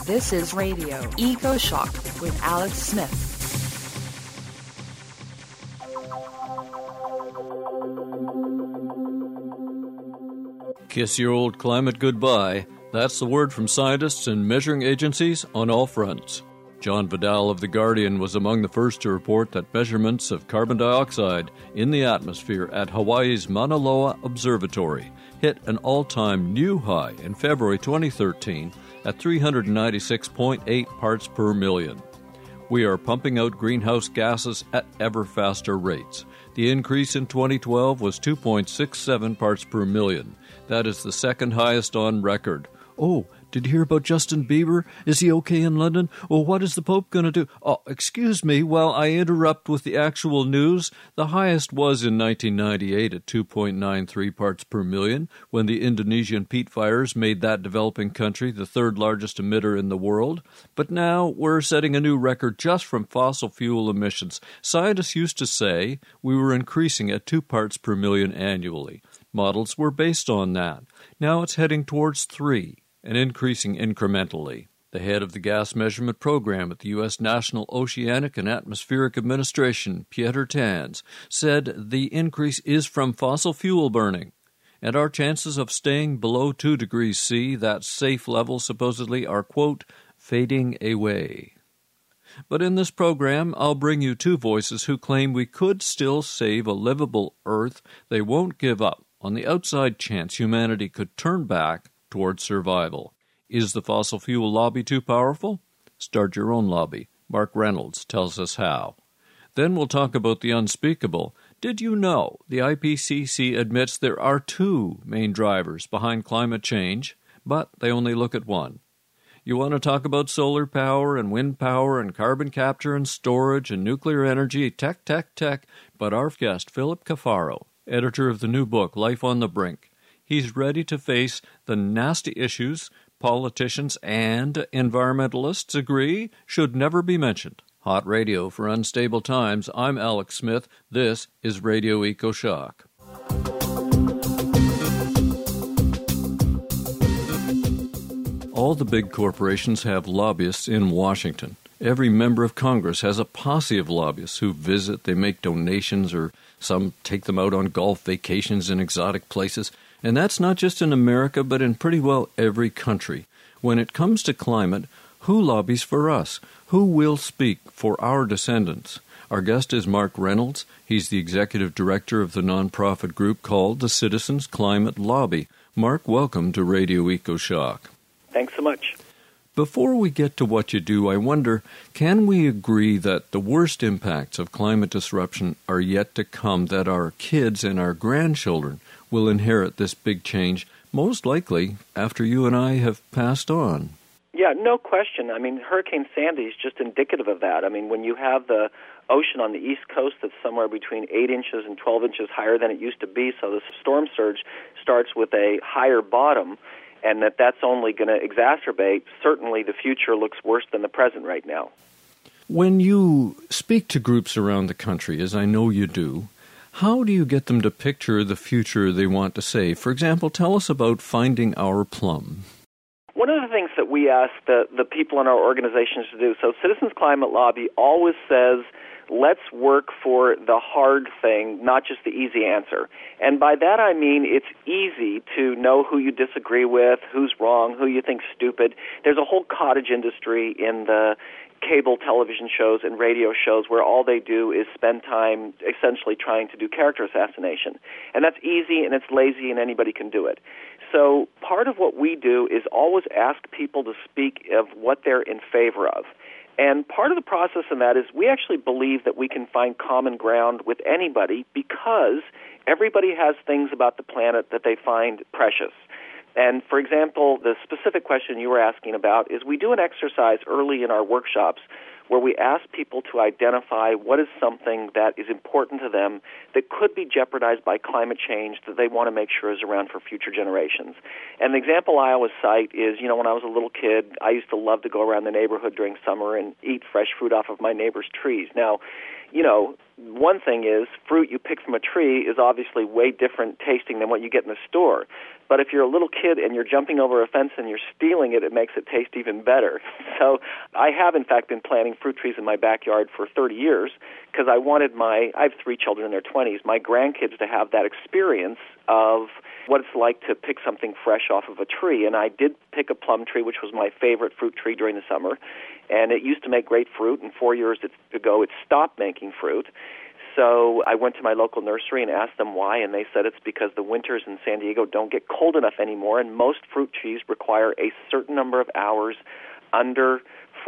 This is Radio Eco Shock with Alex Smith. Kiss your old climate goodbye. That's the word from scientists and measuring agencies on all fronts. John Vidal of The Guardian was among the first to report that measurements of carbon dioxide in the atmosphere at Hawaii's Mauna Loa Observatory hit an all-time new high in February 2013 at 396.8 parts per million. We are pumping out greenhouse gases at ever faster rates. The increase in 2012 was 2.67 parts per million. That is the second highest on record. Oh, did you hear about Justin Bieber? Is he okay in London? Oh, what is the Pope going to do? Oh, excuse me while I interrupt with the actual news. The highest was in 1998 at 2.93 parts per million when the Indonesian peat fires made that developing country the third largest emitter in the world. But now we're setting a new record just from fossil fuel emissions. Scientists used to say we were increasing at 2 parts per million annually. Models were based on that. Now it's heading towards 3. And increasing incrementally. The head of the gas measurement program at the U.S. National Oceanic and Atmospheric Administration, Pieter Tans, said the increase is from fossil fuel burning, and our chances of staying below 2 degrees C, that safe level supposedly, are, quote, fading away. But in this program, I'll bring you 2 voices who claim we could still save a livable Earth. They won't give up on the outside chance humanity could turn back towards survival. Is the fossil fuel lobby too powerful? Start your own lobby. Mark Reynolds tells us how. Then we'll talk about the unspeakable. Did you know the IPCC admits there are 2 main drivers behind climate change, but they only look at one? You want to talk about solar power and wind power and carbon capture and storage and nuclear energy, tech, but our guest, Philip Cafaro, editor of the new book, Life on the Brink, he's ready to face the nasty issues politicians and environmentalists agree should never be mentioned. Hot radio for unstable times. I'm Alex Smith. This is Radio Eco Shock. All the big corporations have lobbyists in Washington. Every member of Congress has a posse of lobbyists who visit, they make donations, or some take them out on golf vacations in exotic places. And that's not just in America, but in pretty well every country. When it comes to climate, who lobbies for us? Who will speak for our descendants? Our guest is Mark Reynolds. He's the executive director of the nonprofit group called the Citizens Climate Lobby. Mark, welcome to Radio Eco Shock. Thanks so much. Before we get to what you do, I wonder, can we agree that the worst impacts of climate disruption are yet to come, that our kids and our grandchildren will inherit this big change, most likely after you and I have passed on? Yeah, no question. I mean, Hurricane Sandy is just indicative of that. I mean, when you have the ocean on the East Coast that's somewhere between 8 inches and 12 inches higher than it used to be, so the storm surge starts with a higher bottom, and that's only going to exacerbate, certainly the future looks worse than the present right now. When you speak to groups around the country, as I know you do, how do you get them to picture the future they want to save? For example, tell us about Finding Our Plum. One of the things that we ask the people in our organizations to do, so Citizens Climate Lobby always says, let's work for the hard thing, not just the easy answer. And by that I mean it's easy to know who you disagree with, who's wrong, who you think's stupid. There's a whole cottage industry in the cable television shows and radio shows where all they do is spend time essentially trying to do character assassination. And that's easy and it's lazy and anybody can do it. So part of what we do is always ask people to speak of what they're in favor of. And part of the process in that is we actually believe that we can find common ground with anybody because everybody has things about the planet that they find precious. And, for example, the specific question you were asking about is we do an exercise early in our workshops where we ask people to identify what is something that is important to them that could be jeopardized by climate change that they want to make sure is around for future generations. And the example I always cite is, when I was a little kid, I used to love to go around the neighborhood during summer and eat fresh fruit off of my neighbor's trees. Now, one thing is fruit you pick from a tree is obviously way different tasting than what you get in the store. But if you're a little kid and you're jumping over a fence and you're stealing it, it makes it taste even better. So I have, in fact, been planting fruit trees in my backyard for 30 years because I have 3 children in their 20s, my grandkids to have that experience of what it's like to pick something fresh off of a tree. And I did pick a plum tree, which was my favorite fruit tree during the summer. And it used to make great fruit, and 4 years ago it stopped making fruit. So I went to my local nursery and asked them why, and they said it's because the winters in San Diego don't get cold enough anymore, and most fruit trees require a certain number of hours under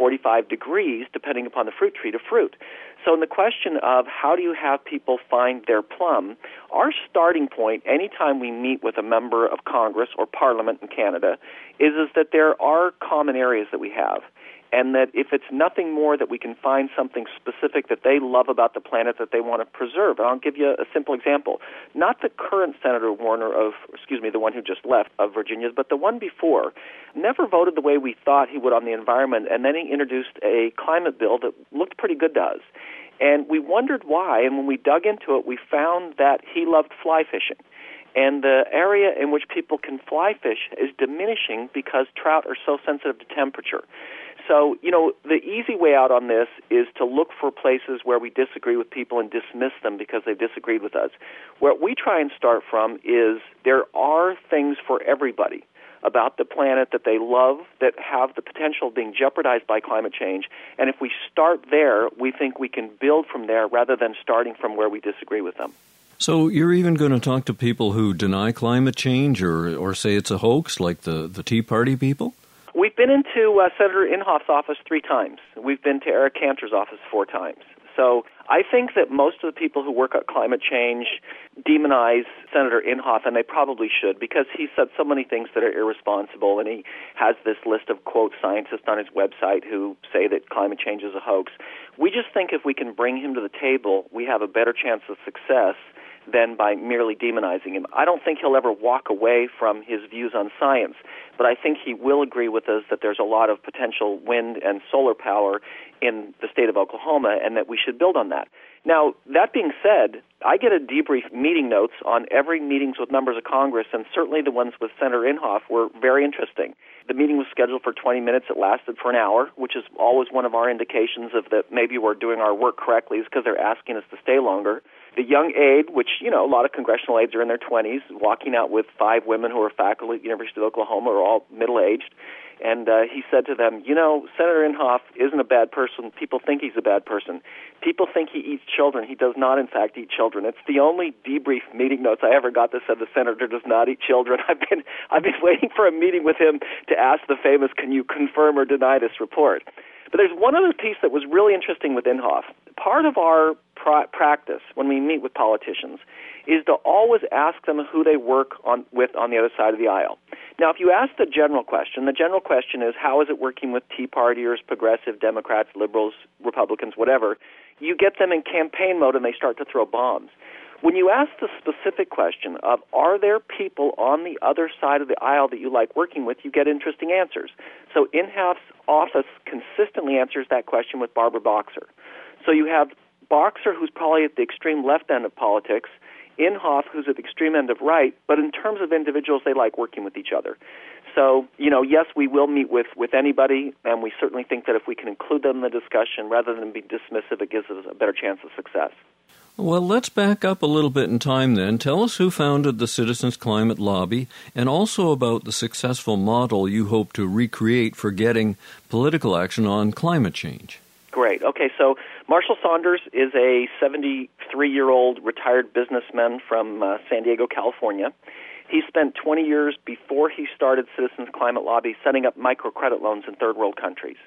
45 degrees, depending upon the fruit tree, to fruit. So in the question of how do you have people find their plum, our starting point anytime we meet with a member of Congress or Parliament in Canada is that there are common areas that we have. And that if it's nothing more that we can find something specific that they love about the planet that they want to preserve. And I'll give you a simple example. Not the current Senator Warner the one who just left of Virginia, but the one before, never voted the way we thought he would on the environment, and then he introduced a climate bill that looked pretty good to us. And we wondered why, and when we dug into it, we found that he loved fly fishing. And the area in which people can fly fish is diminishing because trout are so sensitive to temperature. So, the easy way out on this is to look for places where we disagree with people and dismiss them because they disagreed with us. What we try and start from is there are things for everybody about the planet that they love that have the potential of being jeopardized by climate change. And if we start there, we think we can build from there rather than starting from where we disagree with them. So you're even going to talk to people who deny climate change or say it's a hoax, like the Tea Party people? We've been into Senator Inhofe's office 3 times. We've been to Eric Cantor's office 4 times. So I think that most of the people who work on climate change demonize Senator Inhofe, and they probably should, because he said so many things that are irresponsible, and he has this list of, quote, scientists on his website who say that climate change is a hoax. We just think if we can bring him to the table, we have a better chance of success than by merely demonizing him. I don't think he'll ever walk away from his views on science, but I think he will agree with us that there's a lot of potential wind and solar power in the state of Oklahoma and that we should build on that. Now, that being said, I get a debrief meeting notes on every meetings with members of Congress, and certainly the ones with Senator Inhofe were very interesting. The meeting was scheduled for 20 minutes. It lasted for an hour, which is always one of our indications of that maybe we're doing our work correctly, is because they're asking us to stay longer. The young aide, which, a lot of congressional aides are in their 20s, walking out with 5 women who are faculty at the University of Oklahoma, are all middle-aged. And he said to them, Senator Inhofe isn't a bad person. People think he's a bad person. People think he eats children. He does not, in fact, eat children. It's the only debrief meeting notes I ever got that said the senator does not eat children. I've been waiting for a meeting with him to ask the famous, can you confirm or deny this report? But there's one other piece that was really interesting with Inhofe. Part of our practice when we meet with politicians is to always ask them who they work with on the other side of the aisle. Now, if you ask the general question is, how is it working with Tea Partiers, progressive Democrats, liberals, Republicans, whatever, you get them in campaign mode and they start to throw bombs. When you ask the specific question of, are there people on the other side of the aisle that you like working with, you get interesting answers. So Inhofe's office consistently answers that question with Barbara Boxer. So you have Boxer, who's probably at the extreme left end of politics, Inhofe, who's at the extreme end of right, but in terms of individuals, they like working with each other. So, yes, we will meet with anybody, and we certainly think that if we can include them in the discussion rather than be dismissive, it gives us a better chance of success. Well, let's back up a little bit in time then. Tell us who founded the Citizens Climate Lobby and also about the successful model you hope to recreate for getting political action on climate change. Great. Okay, so Marshall Saunders is a 73-year-old retired businessman from San Diego, California. He spent 20 years before he started Citizens Climate Lobby setting up microcredit loans in third world countries.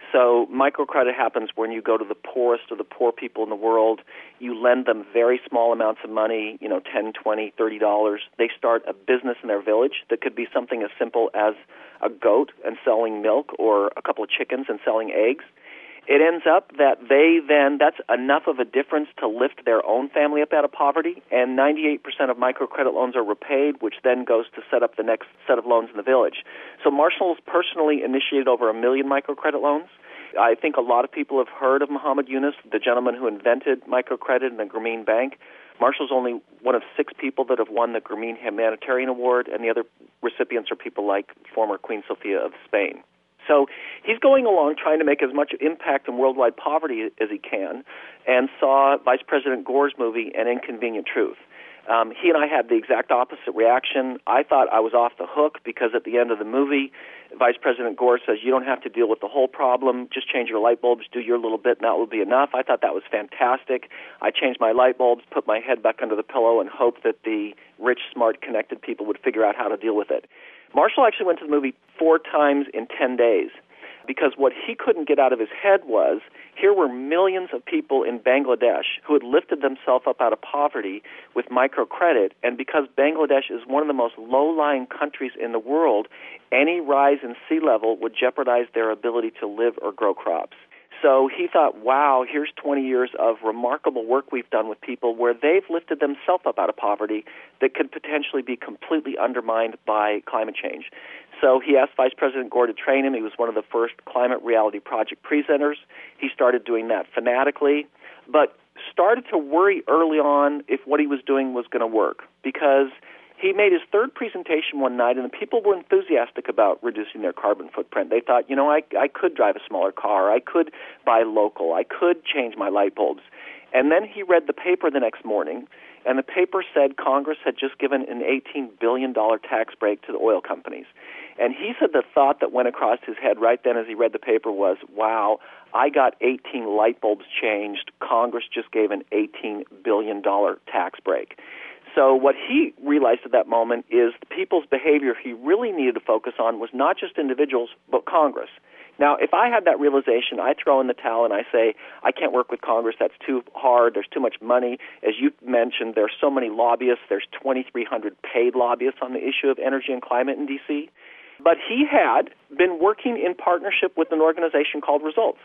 So microcredit happens when you go to the poorest of the poor people in the world. You lend them very small amounts of money, $10, $20, $30. They start a business in their village that could be something as simple as a goat and selling milk or a couple of chickens and selling eggs. It ends up that that's enough of a difference to lift their own family up out of poverty, and 98% of microcredit loans are repaid, which then goes to set up the next set of loans in the village. So Marshall's personally initiated over 1 million microcredit loans. I think a lot of people have heard of Muhammad Yunus, the gentleman who invented microcredit and the Grameen Bank. Marshall's only one of 6 people that have won the Grameen Humanitarian Award, and the other recipients are people like former Queen Sofia of Spain. So he's going along trying to make as much impact on worldwide poverty as he can, and saw Vice President Gore's movie, An Inconvenient Truth. He and I had the exact opposite reaction. I thought I was off the hook because at the end of the movie, Vice President Gore says, you don't have to deal with the whole problem, just change your light bulbs, do your little bit, and that will be enough. I thought that was fantastic. I changed my light bulbs, put my head back under the pillow, and hoped that the rich, smart, connected people would figure out how to deal with it. Marshall actually went to the movie 4 times in 10 days. Because what he couldn't get out of his head was, here were millions of people in Bangladesh who had lifted themselves up out of poverty with microcredit, and because Bangladesh is one of the most low-lying countries in the world, any rise in sea level would jeopardize their ability to live or grow crops. So he thought, wow, here's 20 years of remarkable work we've done with people where they've lifted themselves up out of poverty that could potentially be completely undermined by climate change. So he asked Vice President Gore to train him. He was one of the first Climate Reality Project presenters. He started doing that fanatically, but started to worry early on if what he was doing was going to work, because he made his 3rd presentation one night, and the people were enthusiastic about reducing their carbon footprint. They thought, I could drive a smaller car, I could buy local, I could change my light bulbs. And then he read the paper the next morning, and the paper said Congress had just given an $18 billion tax break to the oil companies. And he said the thought that went across his head right then as he read the paper was, wow, I got 18 light bulbs changed. Congress just gave an $18 billion tax break. So what he realized at that moment is the people's behavior he really needed to focus on was not just individuals, but Congress. Now, if I had that realization, I throw in the towel and I say, I can't work with Congress, that's too hard, there's too much money. As you mentioned, there's so many lobbyists, there's 2,300 paid lobbyists on the issue of energy and climate in D.C., but he had been working in partnership with an organization called Results.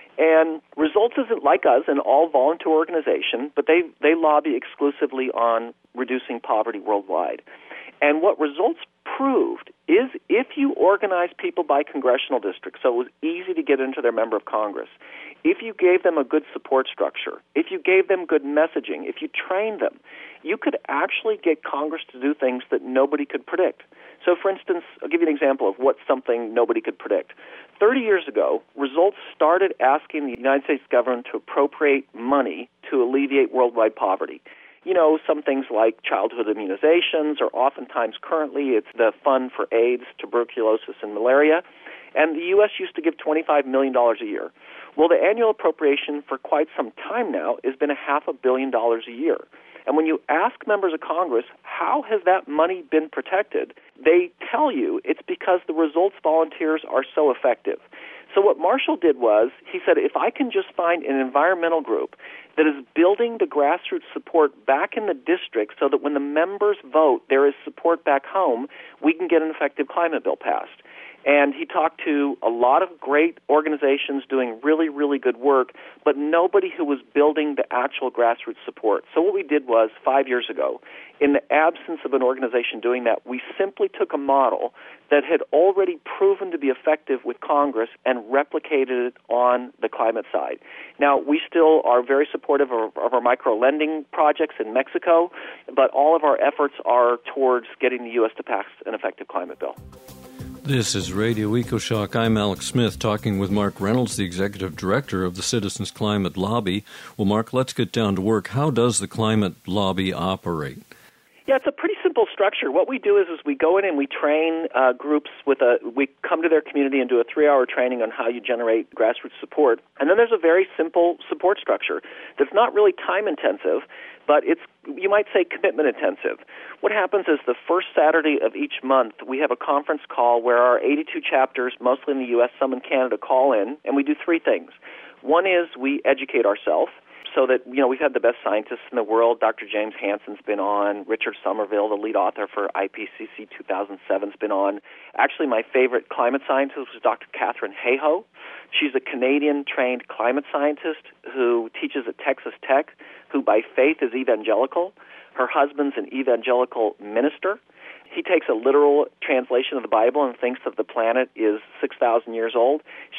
And Results isn't like us, an all-volunteer organization, but they lobby exclusively on reducing poverty worldwide. And what Results proved is if you organize people by congressional district, so it was easy to get into their member of Congress, if you gave them a good support structure, if you gave them good messaging, if you trained them, you could actually get Congress to do things that nobody could predict. So, for instance, I'll give you an example of what's something nobody could predict. 30 years ago, Results started asking the United States government to appropriate money to alleviate worldwide poverty. Some things like childhood immunizations, or oftentimes currently it's the fund for AIDS, tuberculosis, and malaria. And the U.S. used to give $25 million a year. Well, the annual appropriation for quite some time now has been $500 million a year. And when you ask members of Congress, how has that money been protected, they tell you it's because the Results volunteers are so effective. So what Marshall did was, he said, if I can just find an environmental group that is building the grassroots support back in the district so that when the members vote, there is support back home, we can get an effective climate bill passed. And he talked to a lot of great organizations doing really, really good work, but nobody who was building the actual grassroots support. So what we did was, 5 years ago, in the absence of an organization doing that, we simply took a model that had already proven to be effective with Congress and replicated it on the climate side. Now, we still are very supportive of our micro-lending projects in Mexico, but all of our efforts are towards getting the U.S. to pass an effective climate bill. This is Radio EcoShock. I'm Alex Smith, talking with Mark Reynolds, the Executive Director of the Citizens Climate Lobby. Well, Mark, let's get down to work. How does the Climate Lobby operate? Yeah, it's a pretty simple structure. What we do is we go in and we train groups we come to their community and do a 3-hour training on how you generate grassroots support. And then there's a very simple support structure that's not really time-intensive, but it's, you might say, commitment-intensive. What happens is the first Saturday of each month, we have a conference call where our 82 chapters, mostly in the U.S., some in Canada, call in, and we do 3 things. One is we educate ourselves, so that, we've had the best scientists in the world. Dr. James Hansen's been on. Richard Somerville, the lead author for IPCC 2007, has been on. Actually, my favorite climate scientist was Dr. Katharine Hayhoe. She's a Canadian-trained climate scientist who teaches at Texas Tech, who by faith is evangelical. Her husband's an evangelical minister. He takes a literal translation of the Bible and thinks that the planet is 6,000 years old.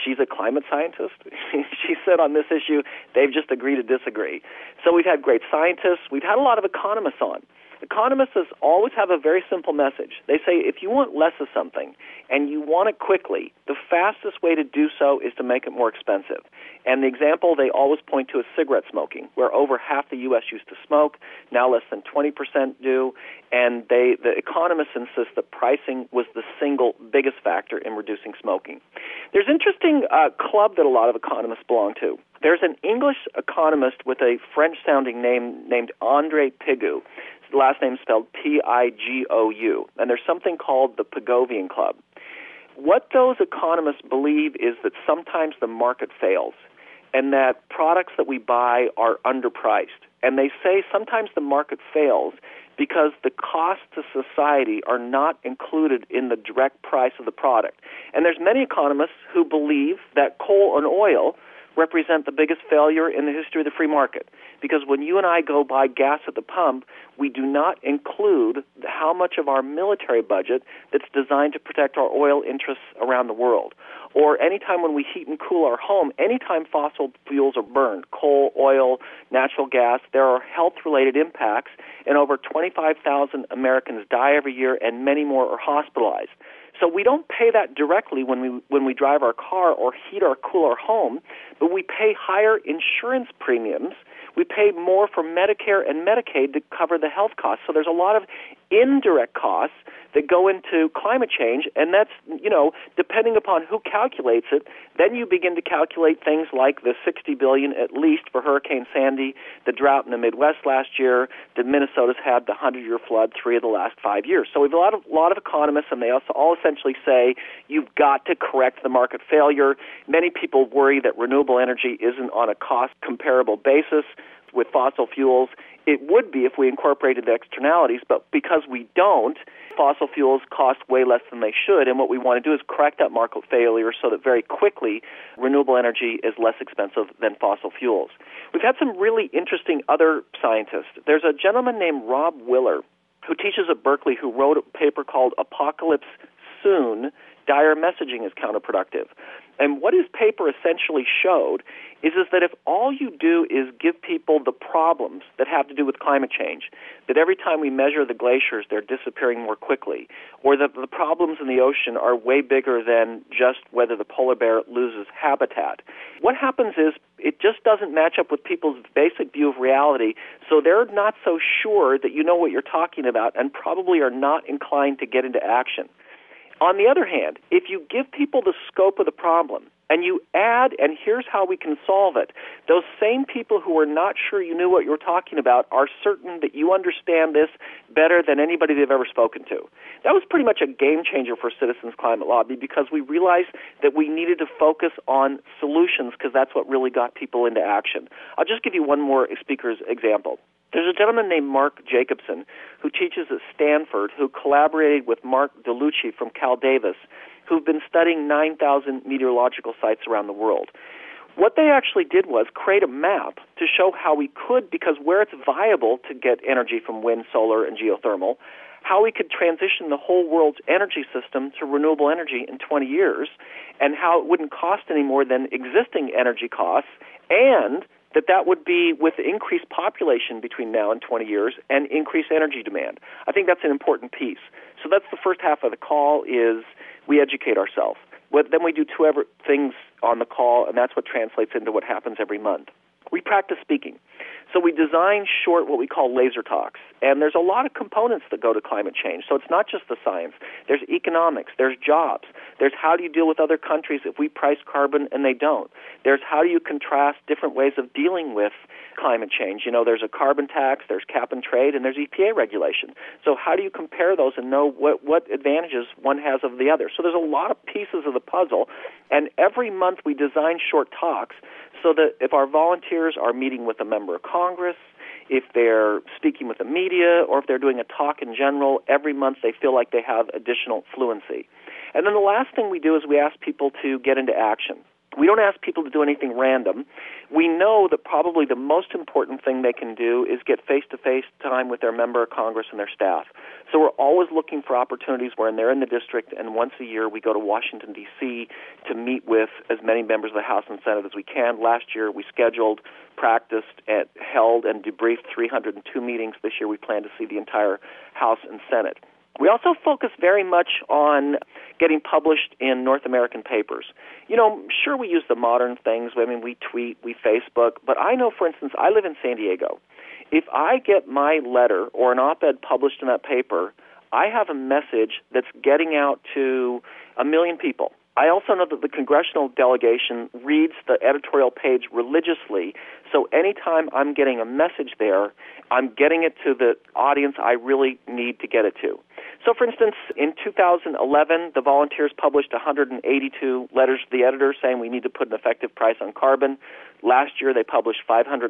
she's a climate scientist. She said on this issue, they've just agreed to disagree. So we've had great scientists. We've had a lot of economists on. Economists always have a very simple message. They say if you want less of something and you want it quickly, the fastest way to do so is to make it more expensive. And the example they always point to is cigarette smoking, where over half the U.S. used to smoke, now less than 20% do, and the economists insist that pricing was the single biggest factor in reducing smoking. There's an interesting club that a lot of economists belong to. There's an English economist with a French-sounding name named André Pigou. His last name is spelled Pigou, and there's something called the Pigovian Club. What those economists believe is that sometimes the market fails and that products that we buy are underpriced. And they say sometimes the market fails because the costs to society are not included in the direct price of the product. And there's many economists who believe that coal and oil represent the biggest failure in the history of the free market. Because when you and I go buy gas at the pump, we do not include how much of our military budget that's designed to protect our oil interests around the world. Or anytime when we heat and cool our home, anytime fossil fuels are burned, coal, oil, natural gas, there are health-related impacts, and over 25,000 Americans die every year, and many more are hospitalized. So we don't pay that directly when we drive our car or heat or cool our home, but we pay higher insurance premiums. We pay more for Medicare and Medicaid to cover the health costs. So there's a lot of indirect costs that go into climate change, and that's, depending upon who calculates it, then you begin to calculate things like the $60 billion at least for Hurricane Sandy, the drought in the Midwest last year, that Minnesota's had the 100-year flood 3 of the last 5 years. So we have a lot of economists, and they also all essentially say you've got to correct the market failure. Many people worry that renewable energy isn't on a cost-comparable basis with fossil fuels. It would be if we incorporated the externalities, but because we don't, fossil fuels cost way less than they should, and what we want to do is correct that market failure so that very quickly renewable energy is less expensive than fossil fuels. We've had some really interesting other scientists. There's a gentleman named Rob Willer who teaches at Berkeley who wrote a paper called Apocalypse Soon, Dire Messaging is Counterproductive. And what his paper essentially showed is that if all you do is give people the problems that have to do with climate change, that every time we measure the glaciers, they're disappearing more quickly, or that the problems in the ocean are way bigger than just whether the polar bear loses habitat, what happens is it just doesn't match up with people's basic view of reality, so they're not so sure that you know what you're talking about and probably are not inclined to get into action. On the other hand, if you give people the scope of the problem and you add, and here's how we can solve it, those same people who are not sure you knew what you were talking about are certain that you understand this better than anybody they've ever spoken to. That was pretty much a game changer for Citizens Climate Lobby because we realized that we needed to focus on solutions because that's what really got people into action. I'll just give you one more speaker's example. There's a gentleman named Mark Jacobson who teaches at Stanford who collaborated with Mark DeLucci from Cal Davis who've been studying 9,000 meteorological sites around the world. What they actually did was create a map to show how we could, because where it's viable to get energy from wind, solar, and geothermal, how we could transition the whole world's energy system to renewable energy in 20 years and how it wouldn't cost any more than existing energy costs, and that would be with increased population between now and 20 years and increased energy demand. I think that's an important piece. So that's the first half of the call is we educate ourselves. Then we do two other things on the call, and that's what translates into what happens every month. We practice speaking. So we design short what we call laser talks. And there's a lot of components that go to climate change. So it's not just the science. There's economics. There's jobs. There's how do you deal with other countries if we price carbon and they don't. There's how do you contrast different ways of dealing with climate change. There's a carbon tax, there's cap and trade, and there's EPA regulation. So how do you compare those and know what advantages one has of the other? So there's a lot of pieces of the puzzle. And every month we design short talks so that if our volunteers are meeting with a member of Congress, if they're speaking with the media, or if they're doing a talk in general, every month they feel like they have additional fluency. And then the last thing we do is we ask people to get into action. We don't ask people to do anything random. We know that probably the most important thing they can do is get face-to-face time with their member of Congress and their staff. So we're always looking for opportunities where they're in the district, and once a year we go to Washington, D.C. to meet with as many members of the House and Senate as we can. Last year we scheduled, practiced, held, and debriefed 302 meetings. This year we plan to see the entire House and Senate. We also focus very much on getting published in North American papers. Sure, we use the modern things. I mean, we tweet, we Facebook, but I know, for instance, I live in San Diego. If I get my letter or an op-ed published in that paper, I have a message that's getting out to 1 million people. I also know that the congressional delegation reads the editorial page religiously, so anytime I'm getting a message there, I'm getting it to the audience I really need to get it to. So, for instance, in 2011, the volunteers published 182 letters to the editor saying we need to put an effective price on carbon. Last year, they published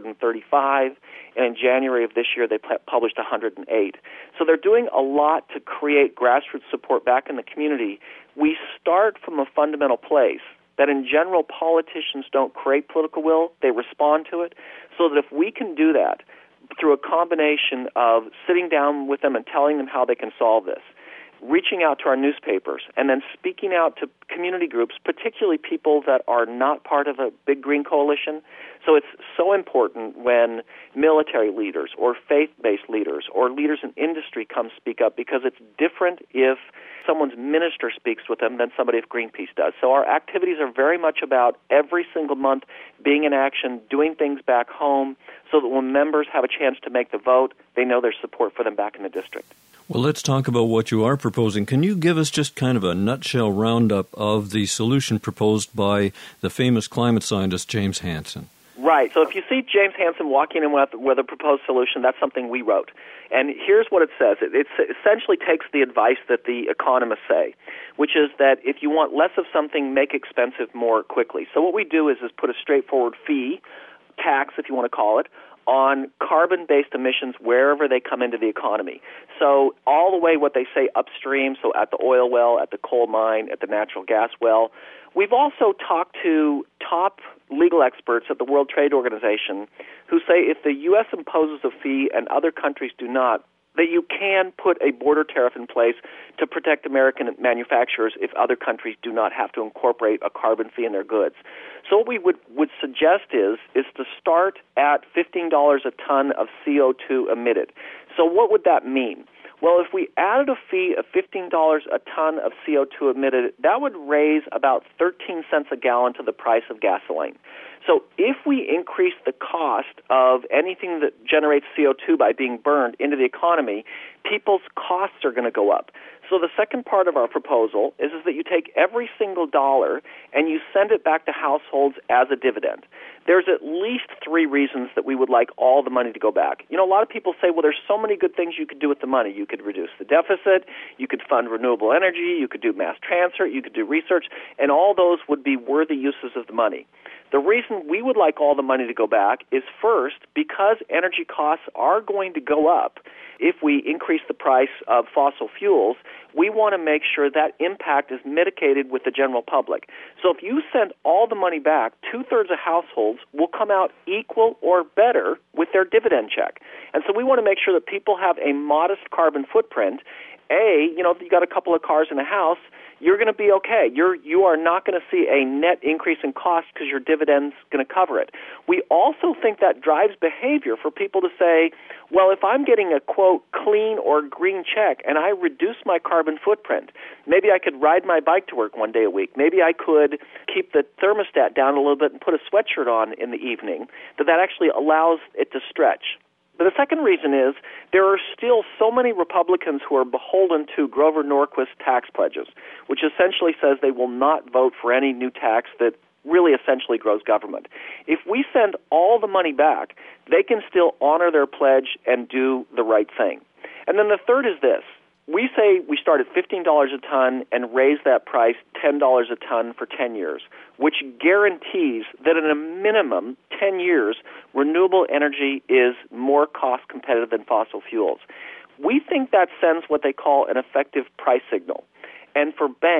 535, and in January of this year, they published 108. So they're doing a lot to create grassroots support back in the community. We start from a fundamental place that in general politicians don't create political will, they respond to it, so that if we can do that through a combination of sitting down with them and telling them how they can solve this, reaching out to our newspapers, and then speaking out to community groups, particularly people that are not part of a big green coalition. So it's so important when military leaders or faith-based leaders or leaders in industry come speak up, because it's different if someone's minister speaks with them than somebody if Greenpeace does. So our activities are very much about every single month being in action, doing things back home, so that when members have a chance to make the vote, they know there's support for them back in the district. Well, let's talk about what you are proposing. Can you give us just kind of a nutshell roundup of the solution proposed by the famous climate scientist James Hansen? Right. So if you see James Hansen walking in with a proposed solution, that's something we wrote. And here's what it says. It essentially takes the advice that the economists say, which is that if you want less of something, make expensive more quickly. So what we do is put a straightforward fee, tax if you want to call it, on carbon-based emissions wherever they come into the economy. So all the way what they say upstream, so at the oil well, at the coal mine, at the natural gas well. We've also talked to top legal experts at the World Trade Organization who say if the U.S. imposes a fee and other countries do not, that you can put a border tariff in place to protect American manufacturers if other countries do not have to incorporate a carbon fee in their goods. So what we would suggest is to start at $15 a ton of CO2 emitted. So what would that mean? Well, if we added a fee of $15 a ton of CO2 emitted, that would raise about 13 cents a gallon to the price of gasoline. So if we increase the cost of anything that generates CO2 by being burned into the economy, people's costs are going to go up. So the second part of our proposal is that you take every single dollar and you send it back to households as a dividend. There's at least 3 reasons that we would like all the money to go back. A lot of people say, well, there's so many good things you could do with the money. You could reduce the deficit, you could fund renewable energy, you could do mass transfer, you could do research, and all those would be worthy uses of the money. The reason we would like all the money to go back is first, because energy costs are going to go up if we increase the price of fossil fuels. We want to make sure that impact is mitigated with the general public. So if you send all the money back, 2/3 of households will come out equal or better with their dividend check. And so we want to make sure that people have a modest carbon footprint. If you got a couple of cars in a house, you're going to be okay. You are not going to see a net increase in cost because your dividend's going to cover it. We also think that drives behavior for people to say, well, if I'm getting a, quote, clean or green check and I reduce my carbon footprint, maybe I could ride my bike to work one day a week. Maybe I could keep the thermostat down a little bit and put a sweatshirt on in the evening, that actually allows it to stretch. But the second reason is there are still so many Republicans who are beholden to Grover Norquist's tax pledges, which essentially says they will not vote for any new tax that really essentially grows government. If we send all the money back, they can still honor their pledge and do the right thing. And then the third is this. We say we start at $15 a ton and raise that price $10 a ton for 10 years, which guarantees that in a minimum 10 years, renewable energy is more cost competitive than fossil fuels. We think that sends what they call an effective price signal. And for banks,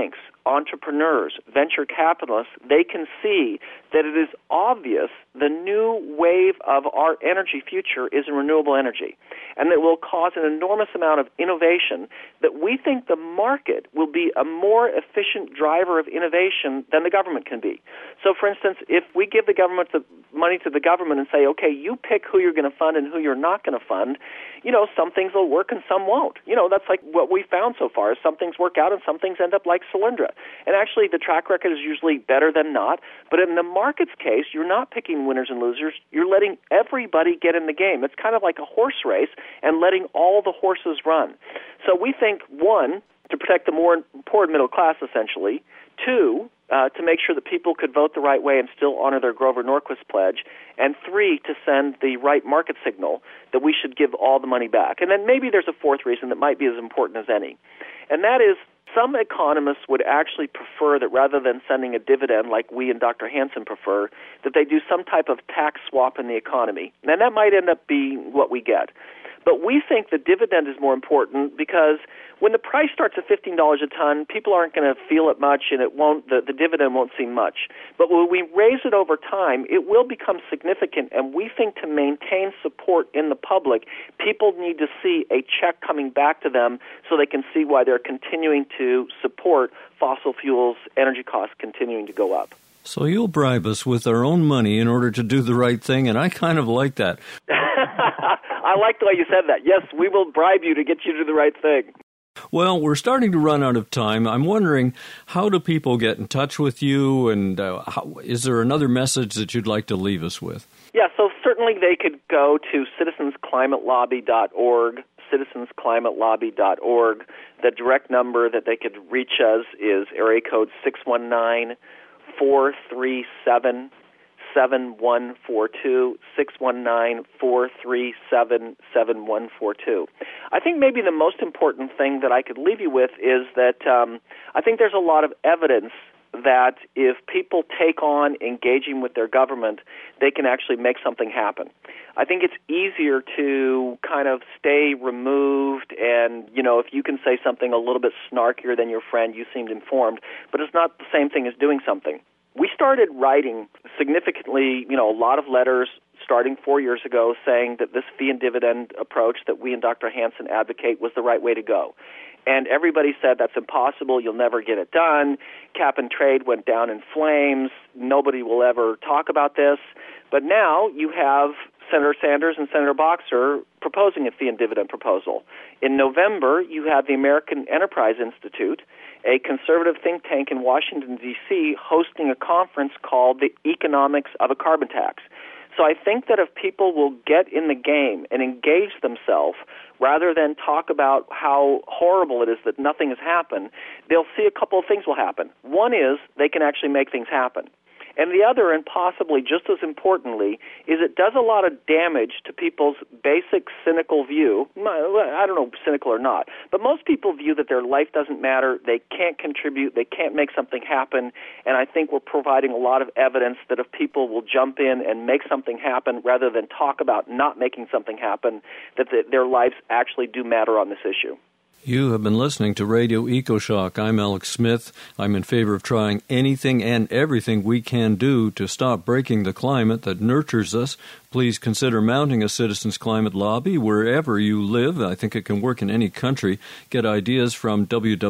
entrepreneurs, venture capitalists, they can see that it is obvious the new wave of our energy future is in renewable energy, and that will cause an enormous amount of innovation, that we think the market will be a more efficient driver of innovation than the government can be. So, for instance, if we give the government the money to the government and say, okay, you pick who you're going to fund and who you're not going to fund, some things will work and some won't. That's like what we found so far, is some things work out and some things end up like Solyndra. And actually, the track record is usually better than not. But in the market's case, you're not picking winners and losers. You're letting everybody get in the game. It's kind of like a horse race and letting all the horses run. So we think, one, to protect the more poor and middle class, essentially. Two, to make sure that people could vote the right way and still honor their Grover Norquist pledge. And three, to send the right market signal that we should give all the money back. And then maybe there's a fourth reason that might be as important as any. And that is, some economists would actually prefer that rather than sending a dividend like we and Dr. Hansen prefer, that they do some type of tax swap in the economy. And that might end up being what we get. But we think the dividend is more important because when the price starts at $15 a ton, people aren't going to feel it much, and the dividend won't seem much. But when we raise it over time, it will become significant, and we think to maintain support in the public, people need to see a check coming back to them so they can see why they're continuing to support fossil fuels, energy costs continuing to go up. So you'll bribe us with our own money in order to do the right thing, and I kind of like that. I like the way you said that. Yes, we will bribe you to get you to do the right thing. Well, we're starting to run out of time. I'm wondering, how do people get in touch with you, and is there another message that you'd like to leave us with? Yeah, so certainly they could go to citizensclimatelobby.org, citizensclimatelobby.org. The direct number that they could reach us is area code 619-437-7142, 619-437-7142. I think maybe the most important thing that I could leave you with is that I think there's a lot of evidence that if people take on engaging with their government, they can actually make something happen. I think it's easier to kind of stay removed and, if you can say something a little bit snarkier than your friend, you seemed informed, but it's not the same thing as doing something. We started writing significantly, a lot of letters starting 4 years ago saying that this fee and dividend approach that we and Dr. Hansen advocate was the right way to go. And everybody said, that's impossible, you'll never get it done. Cap and trade went down in flames. Nobody will ever talk about this. But now you have Senator Sanders and Senator Boxer proposing a fee and dividend proposal. In November, you have the American Enterprise Institute, a conservative think tank in Washington, D.C., hosting a conference called The Economics of a Carbon Tax. So I think that if people will get in the game and engage themselves rather than talk about how horrible it is that nothing has happened, they'll see a couple of things will happen. One is they can actually make things happen. And the other, and possibly just as importantly, is it does a lot of damage to people's basic cynical view. I don't know, cynical or not, but most people view that their life doesn't matter, they can't contribute, they can't make something happen, and I think we're providing a lot of evidence that if people will jump in and make something happen rather than talk about not making something happen, that their lives actually do matter on this issue. You have been listening to Radio EcoShock. I'm Alex Smith. I'm in favor of trying anything and everything we can do to stop breaking the climate that nurtures us. Please consider mounting a Citizens Climate Lobby wherever you live. I think it can work in any country. Get ideas from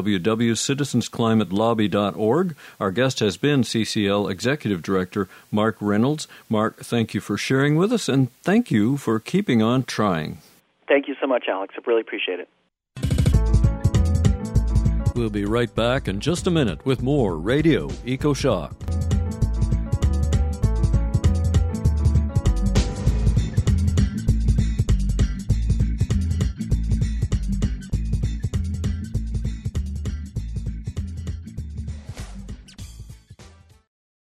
www.citizensclimatelobby.org. Our guest has been CCL Executive Director Mark Reynolds. Mark, thank you for sharing with us, and thank you for keeping on trying. Thank you so much, Alex. I really appreciate it. We'll be right back in just a minute with more Radio EcoShock.